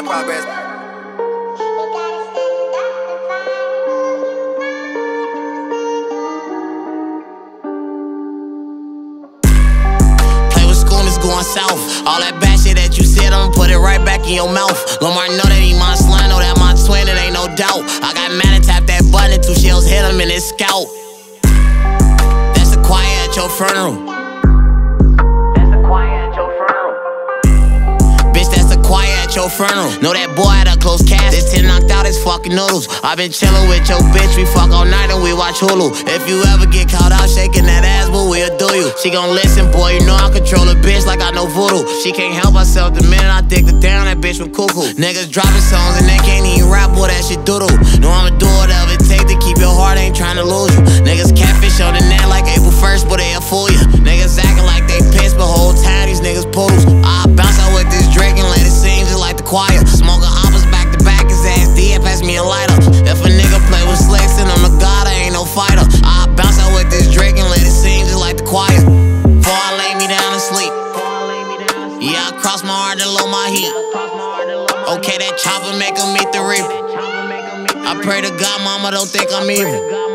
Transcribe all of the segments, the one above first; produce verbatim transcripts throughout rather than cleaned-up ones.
progress. Play with schooners going south. All that bad shit that you said, I'ma put it right back in your mouth. Lamar know that he my slime, know that my twin, it ain't no doubt. I got mad and tapped that button and two shells hit him in his scalp. That's the choir at your funeral. That's the choir at your funeral. Bitch, that's the choir at your funeral. Know that boy had a close cast. This ten knocked out his fucking noodles. I been chillin' with your bitch, we fuck all night and we watch Hulu. If you ever get caught out shaking that ass, but we'll do you. She gon' listen, boy, you know I control a bitch like I know voodoo. She can't help herself the minute I dick her down, that bitch with cuckoo. Niggas dropping songs and they can't even rap, boy, that shit doodle. Know I'ma do whatever it take to keep your heart, ain't tryna lose you. Niggas catfish on the net like April first, but they'll fool you. Niggas acting like they pissed, but whole time these niggas poodles. I bounce out with this Drake and let it sing just like the choir. Smoking hoppers back to back, his ass dead, pass me a lighter. If a nigga play with slicks and I'm a god, I ain't no fighter. I bounce out with this Drake and let it sing just like the choir. Before I lay me down to sleep, yeah, I cross my heart and low my heat. Okay, that chopper make him meet the reaper. I pray to God, mama don't think I'm evil.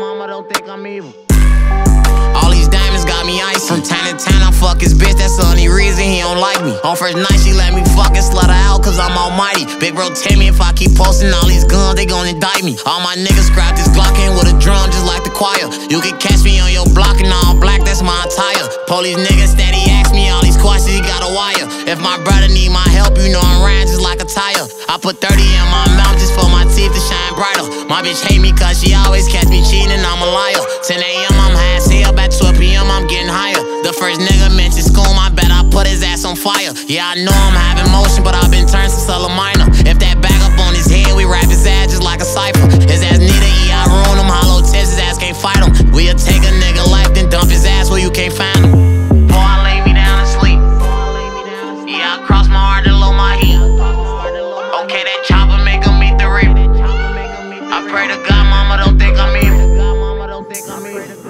All these diamonds got me icy. From time to time I fuck his bitch, that's the only reason he don't like me. On first night she let me fucking slut her out cause I'm almighty. Big bro tell me if I keep posting all these guns, they gon' indict me. All my niggas scrap this Glock in with a drum just like the choir. You can catch me on your block and all black, that's my attire. Police niggas steady ask me all these questions, he got a wire. If my brother need my help, you know I'm riding just like a tire. I put thirty in my mouth just for my teeth to shine brighter. My bitch hate me cause she always catch me cheating and I'm a liar. ten A M I'm high as hell, by twelve P M I'm getting higher. The first nigga mentioned school, I bet I put his ass on fire. Yeah, I know I'm having motion, but I've been turned since a minor. If that bag up on his head, we wrap his ass just like a cipher. His ass need a E, I ruin him, hollow tips, his ass can't fight him. We'll take a nigga life, then dump his ass where you can't find him. Before I lay me down to sleep, yeah, I cross my heart and low my heat. Okay, that chopper make him meet the reaper. I pray to God, mama don't think I'm evil.